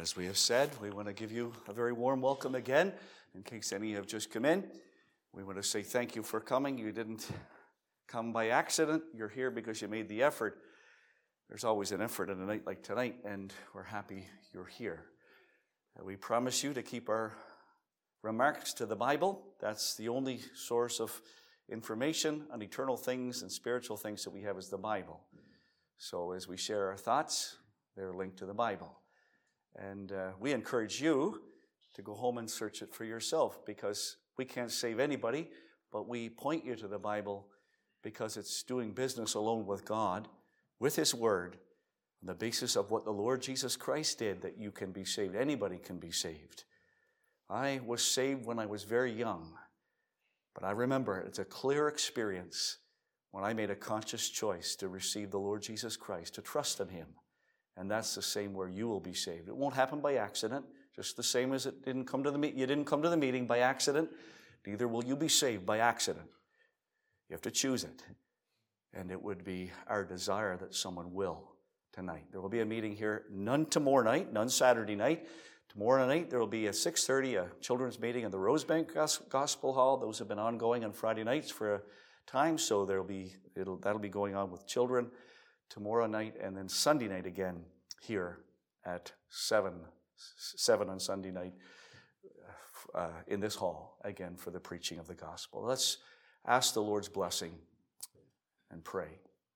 As we have said, we want to give you a very warm welcome again. In case any have just come in, we want to say thank you for coming. You didn't come by accident. You're here because you made the effort. There's always an effort on a night like tonight, and we're happy you're here. We promise you to keep our remarks to the Bible. That's the only source of information on eternal things and spiritual things that we have is the Bible. So as we share our thoughts, they're linked to the Bible. And we encourage you to go home and search it for yourself, because we can't save anybody, but we point you to the Bible because it's doing business alone with God, with His Word, on the basis of what the Lord Jesus Christ did, that you can be saved. Anybody can be saved. I was saved when I was very young, but I remember it's a clear experience when I made a conscious choice to receive the Lord Jesus Christ, to trust in Him. And that's the same where you will be saved. It won't happen by accident, just the same as you didn't come to the meeting by accident, neither will you be saved by accident. You have to choose it. And it would be our desire that someone will tonight. There will be a meeting here, none tomorrow night, none Saturday night. Tomorrow night there will be at 6:30 a children's meeting in the Rosebank Gospel Hall. Those have been ongoing on Friday nights for a time, so that'll be going on with children tomorrow night, and then Sunday night again here at 7 on Sunday night in this hall again for the preaching of the gospel. Let's ask the Lord's blessing and pray.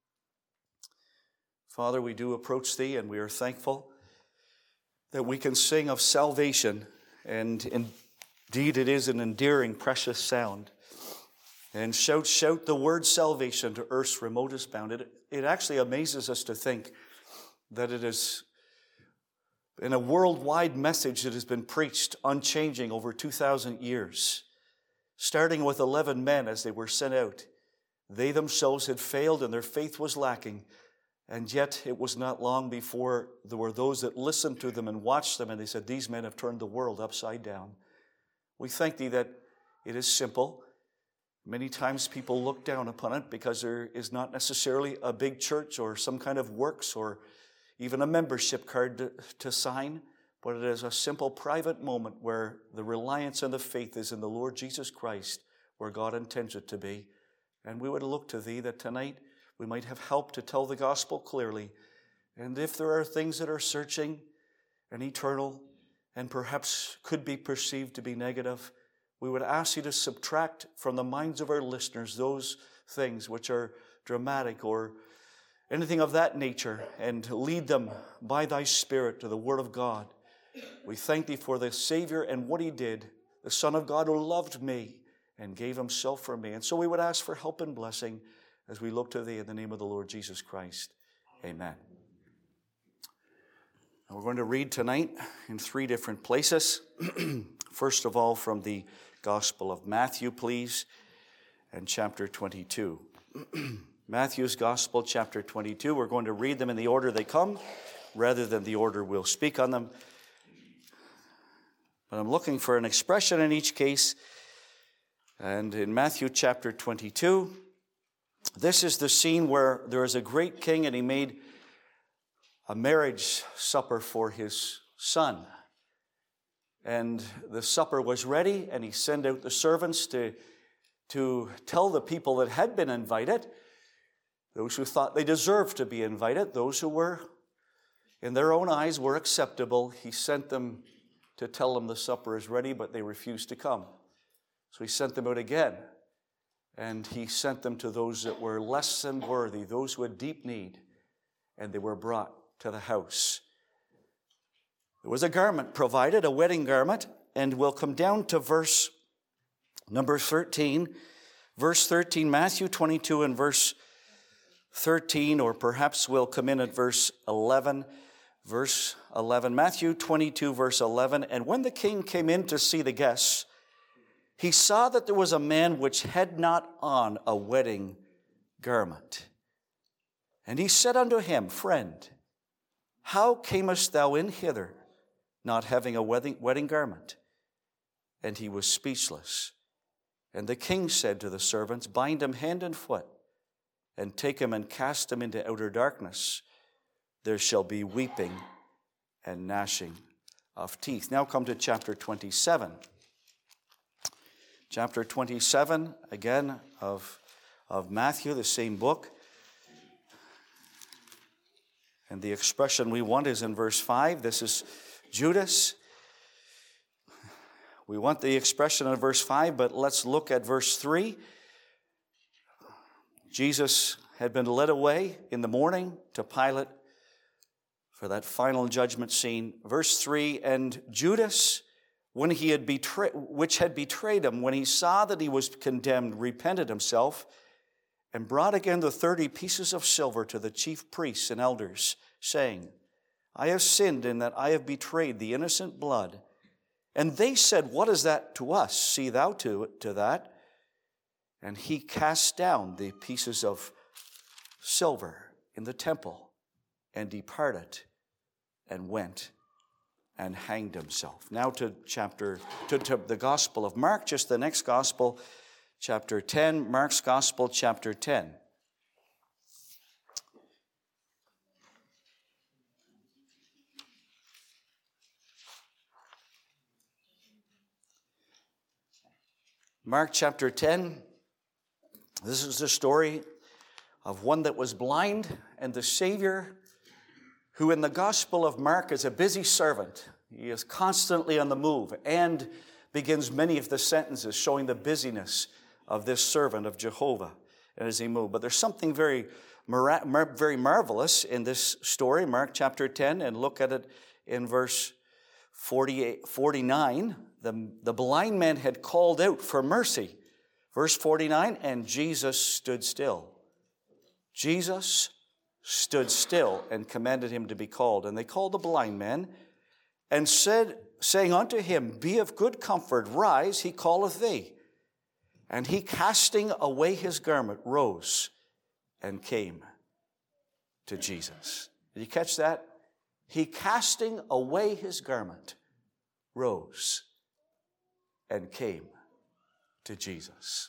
Father, we do approach Thee, and we are thankful that we can sing of salvation, and indeed it is an endearing, precious sound. And shout the word salvation to earth's remotest bound. It actually amazes us to think that it is in a worldwide message that has been preached unchanging over 2,000 years, starting with 11 men as they were sent out. They themselves had failed and their faith was lacking, and yet it was not long before there were those that listened to them and watched them, and they said, "These men have turned the world upside down." We thank Thee that it is simple. Many times people look down upon it because there is not necessarily a big church or some kind of works or even a membership card to sign, but it is a simple private moment where the reliance and the faith is in the Lord Jesus Christ, where God intends it to be. And we would look to Thee that tonight we might have help to tell the gospel clearly. And if there are things that are searching and eternal and perhaps could be perceived to be negative, we would ask You to subtract from the minds of our listeners those things which are dramatic or anything of that nature, and lead them by Thy Spirit to the Word of God. We thank Thee for the Savior and what He did, the Son of God who loved me and gave Himself for me. And so we would ask for help and blessing as we look to Thee in the name of the Lord Jesus Christ. Amen. And we're going to read tonight in 3 different places. First of all, from the Gospel of Matthew, please, and chapter 22. Matthew's Gospel, chapter 22. We're going to read them in the order they come, rather than the order we'll speak on them. But I'm looking for an expression in each case. And in Matthew chapter 22, this is the scene where there is a great king, and he made a marriage supper for his son. And the supper was ready, and he sent out the servants to tell the people that had been invited, those who thought they deserved to be invited, those who were, in their own eyes, were acceptable. He sent them to tell them the supper is ready, but they refused to come. So he sent them out again, and he sent them to those that were less than worthy, those who had deep need, and they were brought to the house. There was a garment provided, a wedding garment, and we'll come down to verse number 13. Verse 13, Matthew 22 and verse 13, or perhaps we'll come in at verse 11. Verse 11, Matthew 22, verse 11. And when the king came in to see the guests, he saw that there was a man which had not on a wedding garment. And he said unto him, Friend, how camest thou in hither, not having a wedding garment? And he was speechless. And the king said to the servants, Bind him hand and foot, and take him and cast him into outer darkness. There shall be weeping and gnashing of teeth. Now come to chapter 27. Chapter 27, again, of Matthew, the same book. And the expression we want is in verse 5. This is Judas. We want the expression in verse 5, but let's look at verse 3. Jesus had been led away in the morning to Pilate for that final judgment scene. Verse 3, and Judas, when he had which had betrayed him, when he saw that he was condemned, repented himself, and brought again the 30 pieces of silver to the chief priests and elders, saying, I have sinned in that I have betrayed the innocent blood. And they said, what is that to us? See thou to that. And he cast down the pieces of silver in the temple and departed and went and hanged himself. Now to the Gospel of Mark, just the next Gospel, chapter 10, Mark's Gospel, chapter 10. Mark chapter 10, this is the story of one that was blind and the Savior, who in the Gospel of Mark is a busy servant. He is constantly on the move and begins many of the sentences showing the busyness of this servant of Jehovah as he moved. But there's something very marvelous in this story, Mark chapter 10, and look at it in verse 49. The blind man had called out for mercy. Verse 49, and Jesus stood still. Jesus stood still and commanded him to be called. And they called the blind man and said, saying unto him, be of good comfort, rise, he calleth thee. And he, casting away his garment, rose and came to Jesus. Did you catch that? He, casting away his garment, rose and came to Jesus.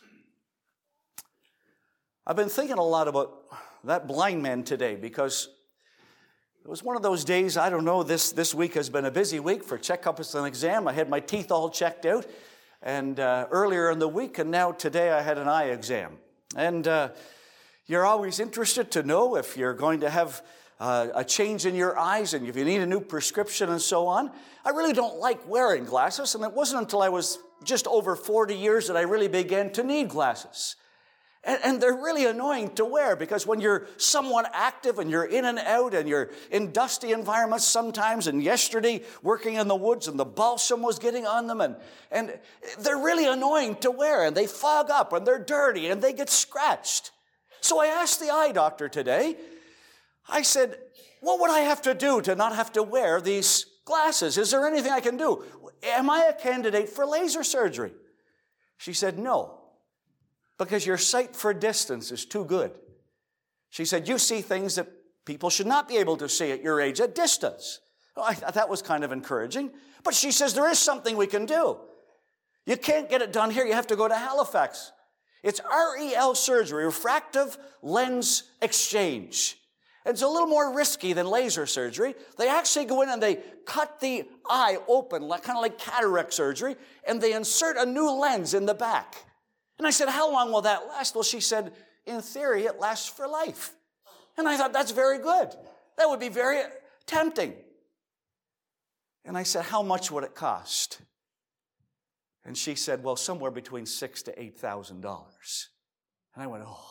I've been thinking a lot about that blind man today because it was one of those days, I don't know, this week has been a busy week for checkups and exam. I had my teeth all checked out and earlier in the week, and now today I had an eye exam. And you're always interested to know if you're going to have a change in your eyes and if you need a new prescription and so on. I really don't like wearing glasses, and it wasn't until I was just over 40 years that I really began to need glasses. And they're really annoying to wear because when you're somewhat active and you're in and out and you're in dusty environments sometimes, and yesterday working in the woods and the balsam was getting on them, and they're really annoying to wear, and they fog up and they're dirty and they get scratched. So I asked the eye doctor today, I said, what would I have to do to not have to wear these glasses? Is there anything I can do? Am I a candidate for laser surgery? She said, no, because your sight for distance is too good. She said, you see things that people should not be able to see at your age at distance. Well, I thought that was kind of encouraging. But she says, there is something we can do. You can't get it done here. You have to go to Halifax. It's REL surgery, refractive lens exchange. It's a little more risky than laser surgery. They actually go in and they cut the eye open, kind of like cataract surgery, and they insert a new lens in the back. And I said, how long will that last? Well, she said, in theory, it lasts for life. And I thought, that's very good. That would be very tempting. And I said, how much would it cost? And she said, well, somewhere between $6,000 to $8,000. And I went, oh.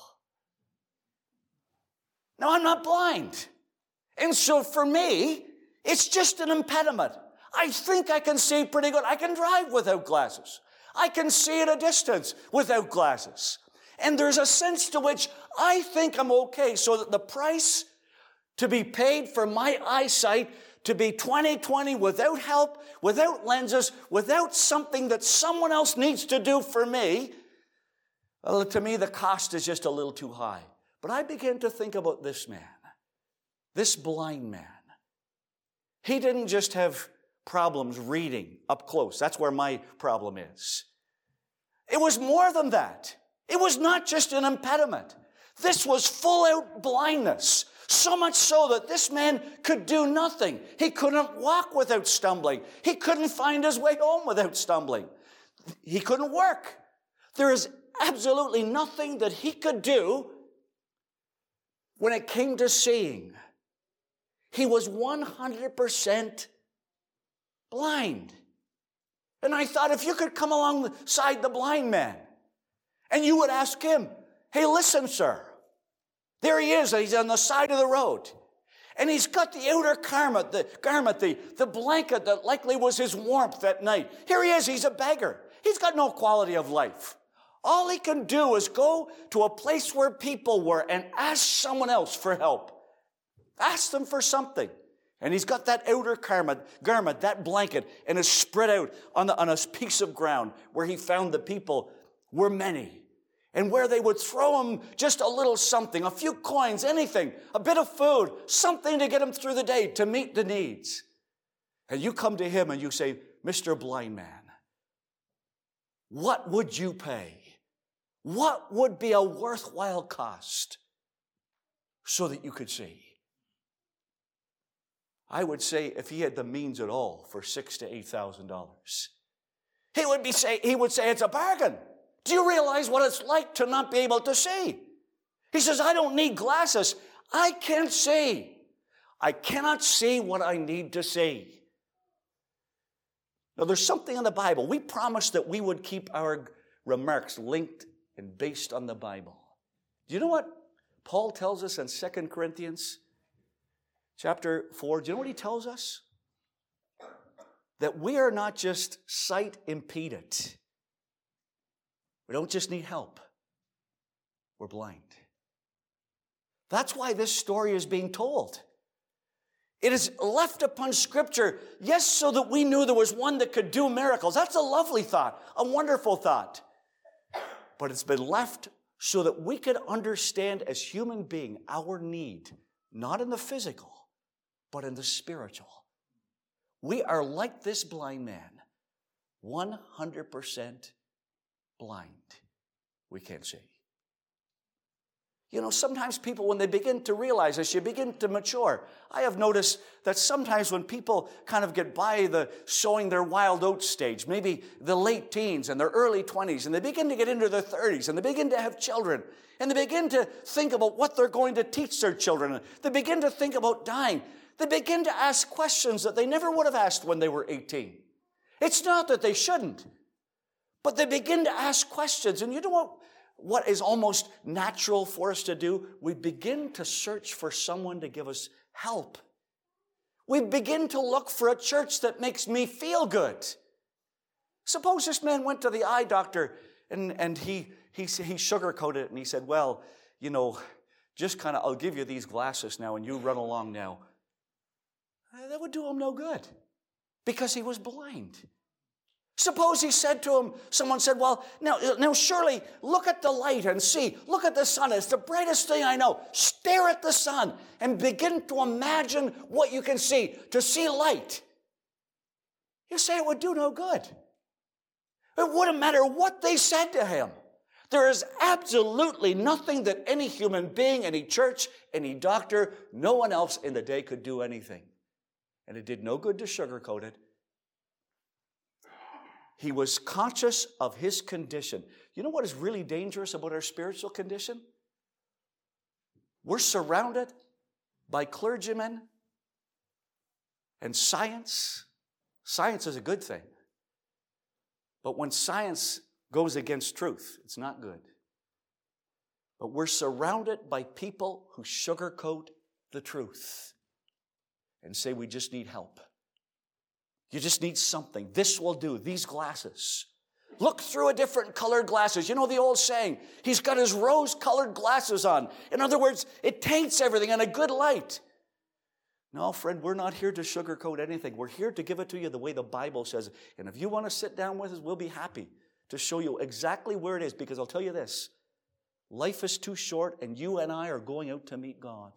Now, I'm not blind. And so for me, it's just an impediment. I think I can see pretty good. I can drive without glasses. I can see at a distance without glasses. And there's a sense to which I think I'm okay, so that the price to be paid for my eyesight to be 20/20 without help, without lenses, without something that someone else needs to do for me, well, to me the cost is just a little too high. But I began to think about this man, this blind man. He didn't just have problems reading up close. That's where my problem is. It was more than that. It was not just an impediment. This was full-out blindness So much so that this man could do nothing. He couldn't walk without stumbling. He couldn't find his way home without stumbling. He couldn't work. There is absolutely nothing that he could do when it came to seeing. He was 100% blind. And I thought, if you could come alongside the blind man and you would ask him, hey, listen, sir, there he is. He's on the side of the road. And he's got the outer garment, the blanket that likely was his warmth that night. Here he is. He's a beggar. He's got no quality of life. All he can do is go to a place where people were and ask someone else for help. Ask them for something. And he's got that outer garment, that blanket, and it's spread out on a piece of ground where he found the people were many. And where they would throw him just a little something, a few coins, anything, a bit of food, something to get him through the day, to meet the needs. And you come to him and you say, Mr. Blind Man, what would you pay? What would be a worthwhile cost so that you could see? I would say if he had the means at all for $6,000 to $8,000, he would say it's a bargain. Do you realize what it's like to not be able to see? He says, I don't need glasses. I can't see. I cannot see what I need to see. Now, there's something in the Bible. We promised that we would keep our remarks linked and based on the Bible. Do you know what Paul tells us in 2 Corinthians chapter 4? Do you know what he tells us? That we are not just sight impeded. We don't just need help. We're blind. That's why this story is being told. It is left upon Scripture, yes, so that we knew there was one that could do miracles. That's a lovely thought, a wonderful thought. But it's been left so that we could understand as human beings our need, not in the physical, but in the spiritual. We are like this blind man, 100% blind. We can't see. You know, sometimes people, when they begin to realize this, you begin to mature. I have noticed that sometimes when people kind of get by the sowing their wild oats stage, maybe the late teens and their early 20s, and they begin to get into their 30s, and they begin to have children, and they begin to think about what they're going to teach their children, and they begin to think about dying, they begin to ask questions that they never would have asked when they were 18. It's not that they shouldn't, but they begin to ask questions, and you know what is almost natural for us to do? We begin to search for someone to give us help. We begin to look for a church that makes me feel good. Suppose this man went to the eye doctor and he sugarcoated it and he said, well, you know, just kind of, I'll give you these glasses now and you run along now. That would do him no good because he was blind. Suppose he said to him, someone said, well, now surely look at the light and see. Look at the sun. It's the brightest thing I know. Stare at the sun and begin to imagine what you can see, to see light. You say it would do no good. It wouldn't matter what they said to him. There is absolutely nothing that any human being, any church, any doctor, no one else in the day could do anything. And it did no good to sugarcoat it. He was conscious of his condition. You know what is really dangerous about our spiritual condition? We're surrounded by clergymen and science. Science is a good thing. But when science goes against truth, it's not good. But we're surrounded by people who sugarcoat the truth and say we just need help. You just need something. This will do. These glasses. Look through a different colored glasses. You know the old saying, he's got his rose-colored glasses on. In other words, it taints everything in a good light. No, friend, we're not here to sugarcoat anything. We're here to give it to you the way the Bible says. And if you want to sit down with us, we'll be happy to show you exactly where it is. Because I'll tell you this, life is too short and you and I are going out to meet God.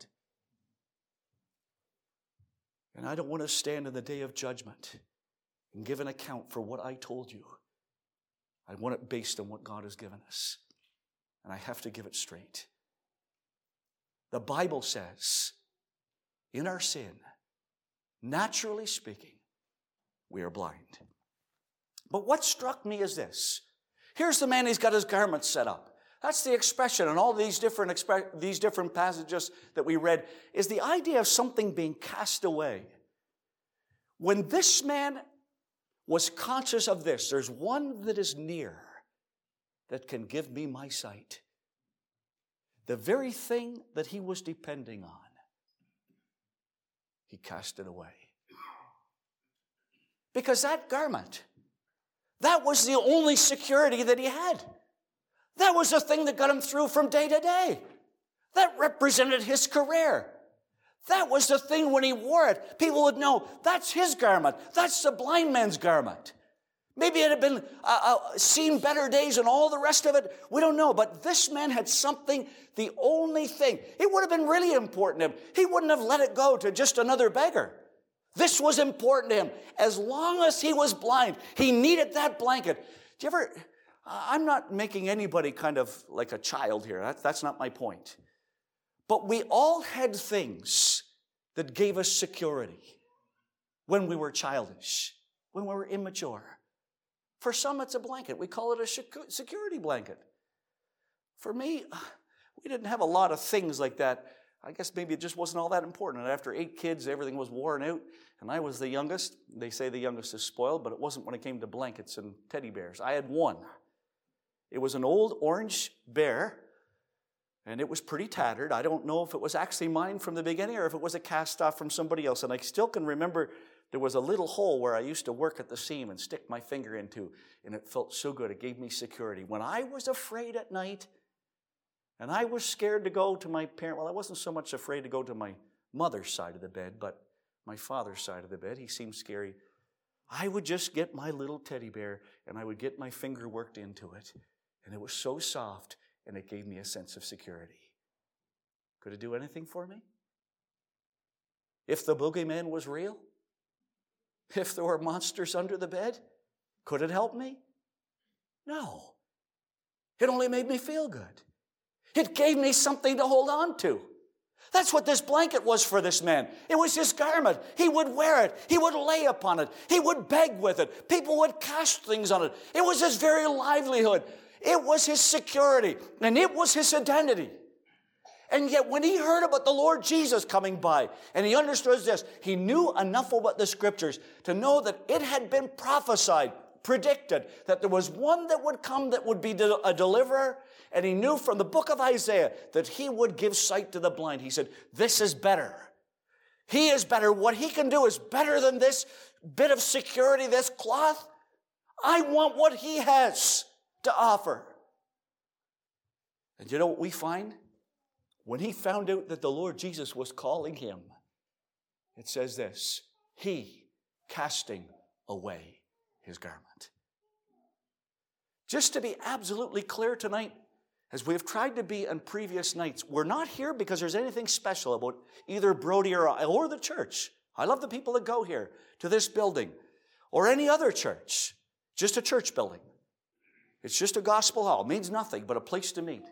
And I don't want to stand in the day of judgment and give an account for what I told you. I want it based on what God has given us. And I have to give it straight. The Bible says in our sin, naturally speaking, we are blind. But what struck me is this. Here's the man, he's got his garments set up. That's the expression in all these different passages that we read, is the idea of something being cast away. When this man was conscious of this, there's one that is near that can give me my sight. The very thing that he was depending on, he cast it away. Because that garment, that was the only security that he had. That was the thing that got him through from day to day. That represented his career. That was the thing when he wore it. People would know, that's his garment. That's the blind man's garment. Maybe it had been seen better days and all the rest of it. We don't know. But this man had something, the only thing. It would have been really important to him. He wouldn't have let it go to just another beggar. This was important to him. As long as he was blind, he needed that blanket. Do you ever... I'm not making anybody kind of like a child here. That's not my point. But we all had things that gave us security when we were childish, when we were immature. For some, it's a blanket. We call it a security blanket. For me, we didn't have a lot of things like that. I guess maybe it just wasn't all that important. And after 8 kids, everything was worn out, and I was the youngest. They say the youngest is spoiled, but it wasn't when it came to blankets and teddy bears. I had one. It was an old orange bear, and it was pretty tattered. I don't know if it was actually mine from the beginning or if it was a cast-off from somebody else. And I still can remember there was a little hole where I used to work at the seam and stick my finger into, and it felt so good. It gave me security. When I was afraid at night, and I was scared to go to my parent, well, I wasn't so much afraid to go to my mother's side of the bed, but my father's side of the bed. He seemed scary. I would just get my little teddy bear, and I would get my finger worked into it. And it was so soft, and it gave me a sense of security. Could it do anything for me? If the boogeyman was real? If there were monsters under the bed? Could it help me? No. It only made me feel good. It gave me something to hold on to. That's what this blanket was for this man. It was his garment. He would wear it. He would lay upon it. He would beg with it. People would cast things on it. It was his very livelihood. It was his security, and it was his identity. And yet when he heard about the Lord Jesus coming by, and he understood this, he knew enough about the Scriptures to know that it had been prophesied, predicted, that there was one that would come that would be a deliverer, and he knew from the book of Isaiah that he would give sight to the blind. He said, this is better. He is better. What he can do is better than this bit of security, this cloth. I want what he has to offer. And you know what we find? When he found out that the Lord Jesus was calling him, it says this, he casting away his garment. Just to be absolutely clear tonight, as we have tried to be on previous nights, we're not here because there's anything special about either Brody or the church. I love the people that go here to this building or any other church, just a church building. It's just a gospel hall. It means nothing but a place to meet.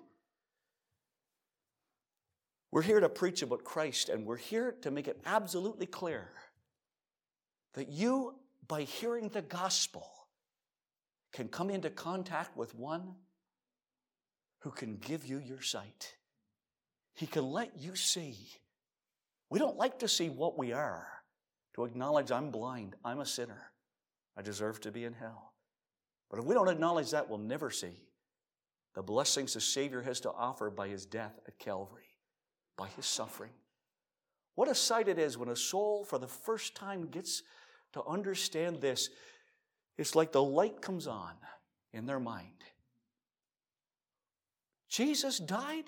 We're here to preach about Christ, and we're here to make it absolutely clear that you, by hearing the gospel, can come into contact with one who can give you your sight. He can let you see. We don't like to see what we are, to acknowledge I'm blind, I'm a sinner, I deserve to be in hell. But if we don't acknowledge that, we'll never see the blessings the Savior has to offer by his death at Calvary, by his suffering. What a sight it is when a soul for the first time gets to understand this. It's like the light comes on in their mind. Jesus died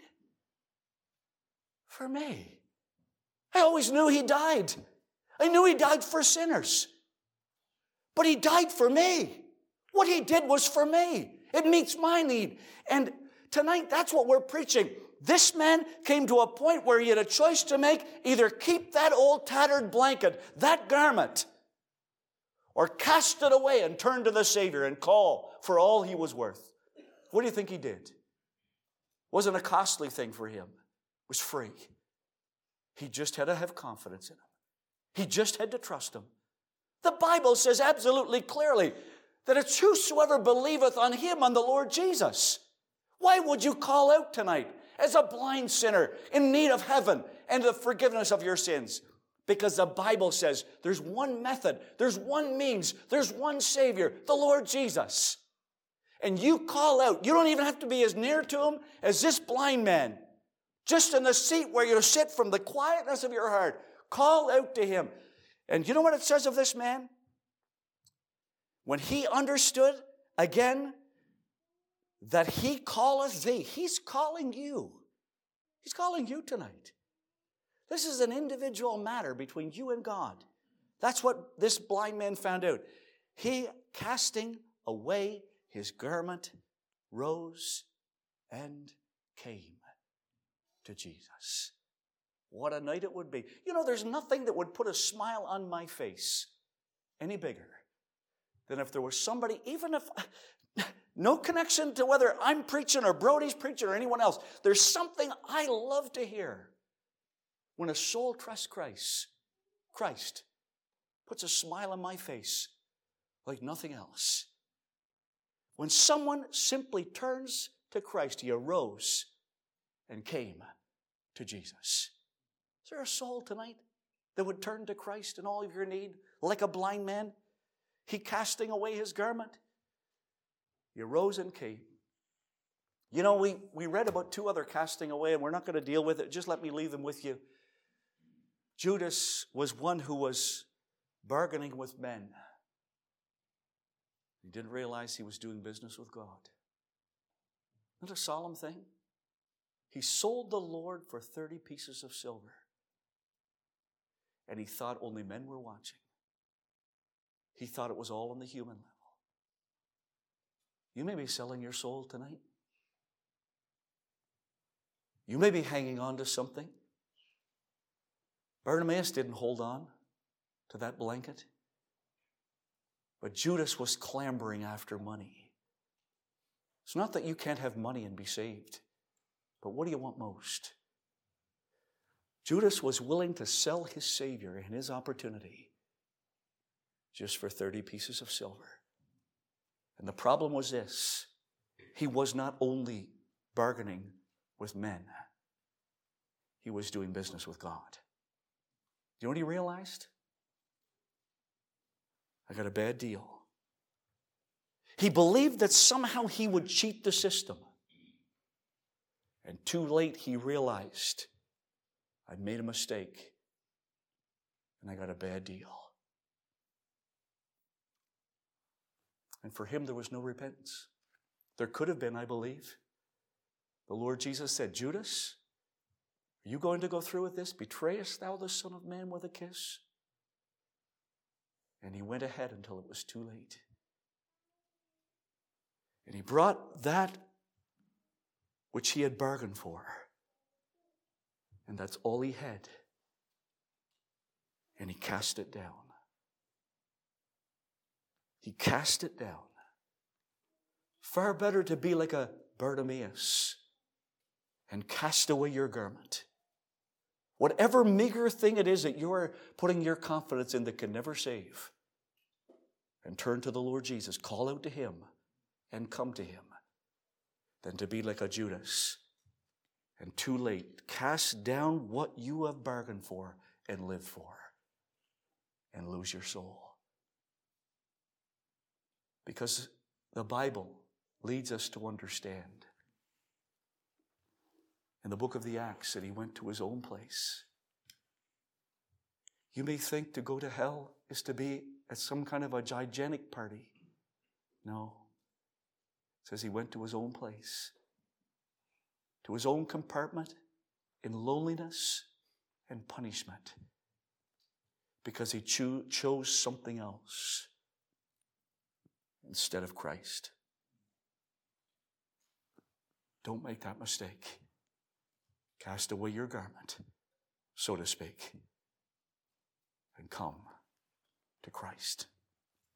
for me. I always knew he died. I knew he died for sinners. But he died for me. What he did was for me. It meets my need. And tonight, that's what we're preaching. This man came to a point where he had a choice to make. Either keep that old tattered blanket, that garment, or cast it away and turn to the Savior and call for all he was worth. What do you think he did? It wasn't a costly thing for him. It was free. He just had to have confidence in him. He just had to trust him. The Bible says absolutely clearly that it's whosoever believeth on him, on the Lord Jesus. Why would you call out tonight as a blind sinner in need of heaven and the forgiveness of your sins? Because the Bible says there's one method, there's one means, there's one Savior, the Lord Jesus. And you call out. You don't even have to be as near to him as this blind man. Just in the seat where you sit from the quietness of your heart, call out to him. And you know what it says of this man? When he understood, again, that he calleth thee, he's calling you. He's calling you tonight. This is an individual matter between you and God. That's what this blind man found out. He, casting away his garment, rose and came to Jesus. What a night it would be. You know, there's nothing that would put a smile on my face any bigger than if there was somebody, even if, no connection to whether I'm preaching or Brody's preaching or anyone else, there's something I love to hear when a soul trusts Christ puts a smile on my face like nothing else. When someone simply turns to Christ, he arose and came to Jesus. Is there a soul tonight that would turn to Christ in all of your need, like a blind man? He casting away his garment. He arose and came. You know, we read about two other casting away, and we're not going to deal with it. Just let me leave them with you. Judas was one who was bargaining with men. He didn't realize he was doing business with God. Isn't that a solemn thing? He sold the Lord for 30 pieces of silver. And he thought only men were watching. He thought it was all on the human level. You may be selling your soul tonight. You may be hanging on to something. Bartimaeus didn't hold on to that blanket. But Judas was clambering after money. It's not that you can't have money and be saved. But what do you want most? Judas was willing to sell his Savior and his opportunity just for 30 pieces of silver. And the problem was this. He was not only bargaining with men. He was doing business with God. You know what he realized? I got a bad deal. He believed that somehow he would cheat the system. And too late he realized, I made a mistake and I got a bad deal. And for him there was no repentance. There could have been, I believe. The Lord Jesus said, Judas, are you going to go through with this? Betrayest thou the Son of Man with a kiss? And he went ahead until it was too late. And he brought that which he had bargained for. And that's all he had. And he cast it down. He cast it down. Far better to be like a Bartimaeus and cast away your garment. Whatever meager thing it is that you're putting your confidence in that can never save, and turn to the Lord Jesus, call out to him and come to him, than to be like a Judas and too late cast down what you have bargained for and lived for and lose your soul. Because the Bible leads us to understand in the book of the Acts that he went to his own place. You may think to go to hell is to be at some kind of a gigantic party. No. It says he went to his own place, to his own compartment in loneliness and punishment because he chose something else instead of Christ. Don't make that mistake. Cast away your garment, so to speak, and come to Christ.